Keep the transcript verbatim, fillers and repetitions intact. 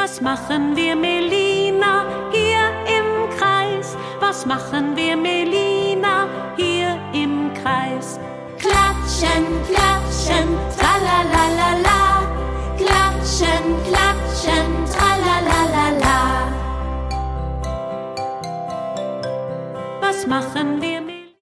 Was machen wir, Melina, hier im Kreis? Was machen wir, Melina, hier im Kreis? Klatschen, klatschen,